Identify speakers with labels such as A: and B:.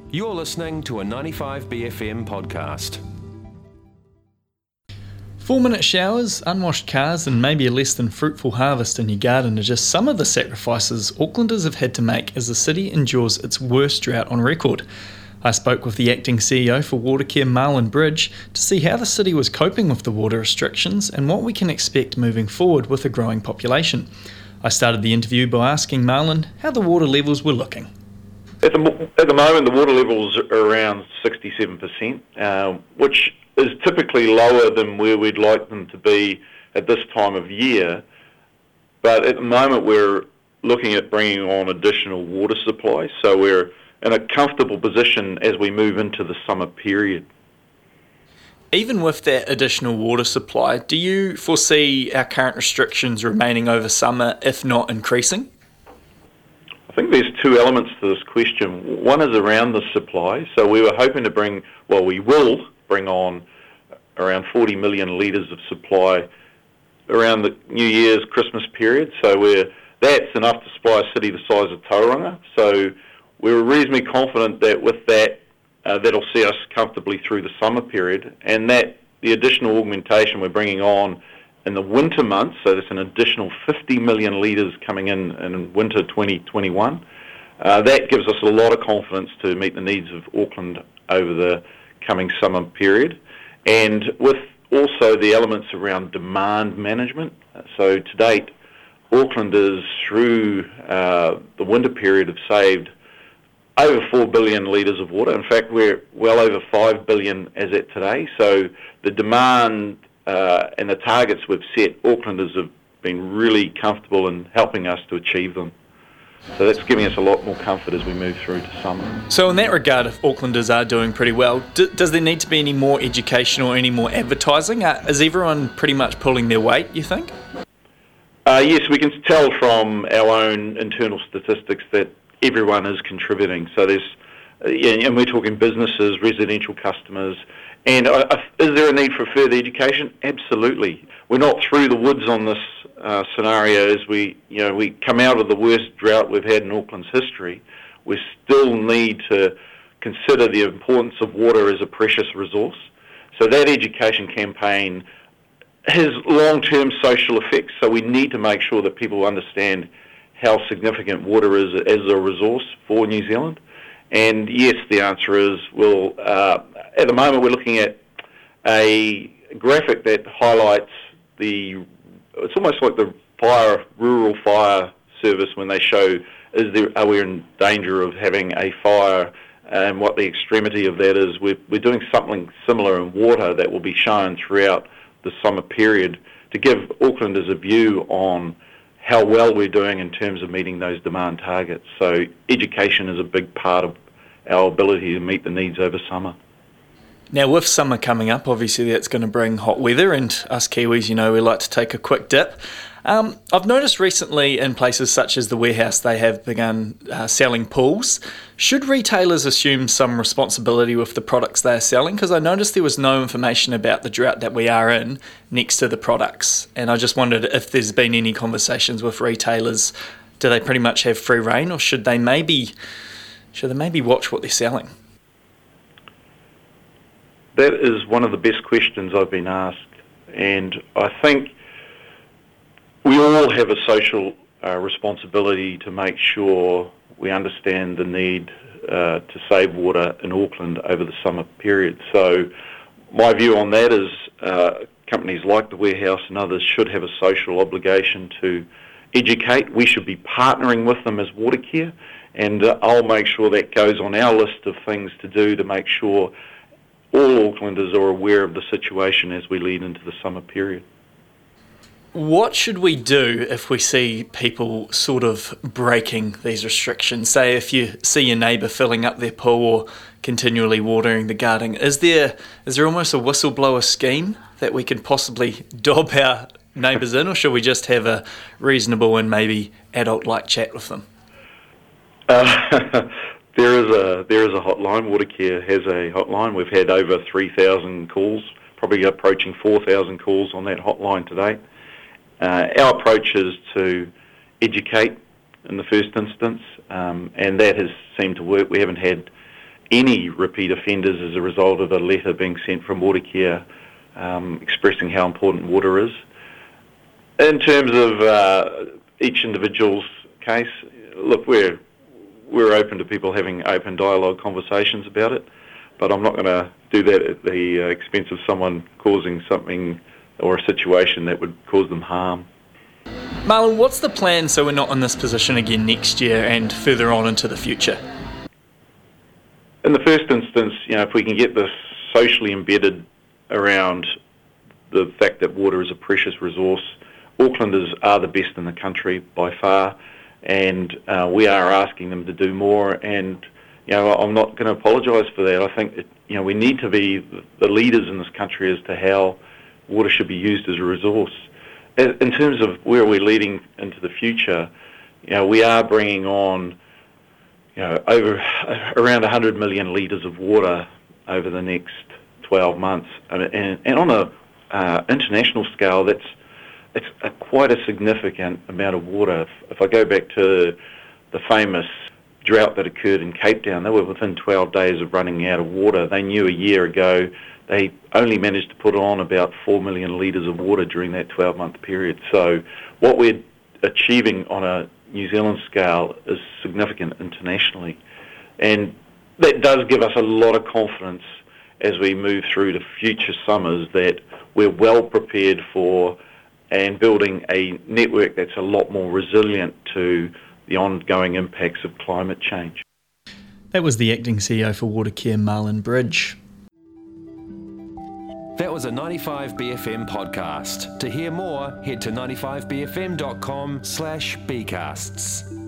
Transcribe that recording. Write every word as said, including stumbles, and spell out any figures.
A: You're listening to a ninety-five B F M podcast.
B: Four-minute showers, unwashed cars and maybe a less than fruitful harvest in your garden are just some of the sacrifices Aucklanders have had to make as the city endures its worst drought on record. I spoke with the acting C E O for Watercare, Marlon Bridge, to see how the city was coping with the water restrictions and what we can expect moving forward with a growing population. I started the interview by asking Marlon how the water levels were looking.
C: At the, at the moment, the water levels are around sixty-seven percent, uh, which is typically lower than where we'd like them to be at this time of year. But at the moment, we're looking at bringing on additional water supply, so we're in a comfortable position as we move into the summer period.
B: Even with that additional water supply, do you foresee our current restrictions remaining over summer, if not increasing?
C: I think there's two elements to this question. One is around the supply. So we were hoping to bring, well, we will bring on around forty million litres of supply around the New Year's, Christmas period. So we're, that's enough to supply a city the size of Tauranga. So we're reasonably confident that with that, uh, that'll see us comfortably through the summer period. And that the additional augmentation we're bringing on in the winter months, so there's an additional fifty million litres coming in in winter twenty twenty-one. Uh, that gives us a lot of confidence to meet the needs of Auckland over the coming summer period. And with also the elements around demand management. So to date, Aucklanders through uh, the winter period have saved over four billion litres of water. In fact, we're well over five billion as at today. So the demand Uh, and the targets we've set, Aucklanders have been really comfortable in helping us to achieve them. So that's giving us a lot more comfort as we move through to summer.
B: So in that regard, if Aucklanders are doing pretty well, do, does there need to be any more education or any more advertising? Uh, is everyone pretty much pulling their weight, you think?
C: Uh, yes, we can tell from our own internal statistics that everyone is contributing. So there's, uh, and we're talking businesses, residential customers. And uh, is there a need for further education? Absolutely. We're not through the woods on this uh, scenario as we, you know, we come out of the worst drought we've had in Auckland's history. We still need to consider the importance of water as a precious resource. So that education campaign has long-term social effects. So we need to make sure that people understand how significant water is as a resource for New Zealand. And yes, the answer is, well, uh, at the moment we're looking at a graphic that highlights the, it's almost like the fire, rural fire service when they show, is there, are we in danger of having a fire, and what the extremity of that is. We're, we're doing something similar in water that will be shown throughout the summer period to give Aucklanders a view on how well we're doing in terms of meeting those demand targets. So education is a big part of our ability to meet the needs over summer.
B: Now with summer coming up, obviously that's going to bring hot weather, and us Kiwis, you know, we like to take a quick dip. Um, I've noticed recently in places such as the Warehouse they have begun uh, selling pools. Should retailers assume some responsibility with the products they are selling? Because I noticed there was no information about the drought that we are in next to the products, and I just wondered if there's been any conversations with retailers. Do they pretty much have free rein, or should they maybe should they maybe watch what they're selling?
C: That is one of the best questions I've been asked, and I think we all have a social uh, responsibility to make sure we understand the need uh, to save water in Auckland over the summer period. So my view on that is uh, companies like the Warehouse and others should have a social obligation to educate. We should be partnering with them as Watercare, and uh, I'll make sure that goes on our list of things to do to make sure all Aucklanders are aware of the situation as we lead into the summer period.
B: What should we do if we see people sort of breaking these restrictions? Say if you see your neighbour filling up their pool or continually watering the garden, is there is there almost a whistleblower scheme that we can possibly dob our neighbours in, or should we just have a reasonable and maybe adult-like chat with them?
C: Uh, there is a there is a hotline. Watercare has a hotline. We've had over three thousand calls, probably approaching four thousand calls on that hotline today. Uh, our approach is to educate in the first instance, um, and that has seemed to work. We haven't had any repeat offenders as a result of a letter being sent from Watercare um, expressing how important water is. In terms of uh, each individual's case, look, we're we're open to people having open dialogue conversations about it, but I'm not going to do that at the uh, expense of someone causing something or a situation that would cause them harm.
B: Marlon, what's the plan so we're not in this position again next year and further on into the future?
C: In the first instance, you know, if we can get this socially embedded around the fact that water is a precious resource, Aucklanders are the best in the country by far, and uh, we are asking them to do more. And you know, I'm not going to apologise for that. I think that, you know, we need to be the leaders in this country as to how water should be used as a resource. In terms of where we're leading into the future, you know, we are bringing on, you know, over around one hundred million litres of water over the next twelve months, and, and, and on a uh, international scale, that's it's a, quite a significant amount of water. If, if I go back to the famous drought that occurred in Cape Town, they were within twelve days of running out of water. They knew a year ago they only managed to put on about four million litres of water during that twelve-month period. So what we're achieving on a New Zealand scale is significant internationally. And that does give us a lot of confidence as we move through to future summers that we're well prepared for and building a network that's a lot more resilient to the ongoing impacts of climate change.
B: That was the Acting C E O for Watercare, Marlon Bridge.
A: That was a ninety-five B F M podcast. To hear more, head to ninety-five b f m dot com slash bcasts.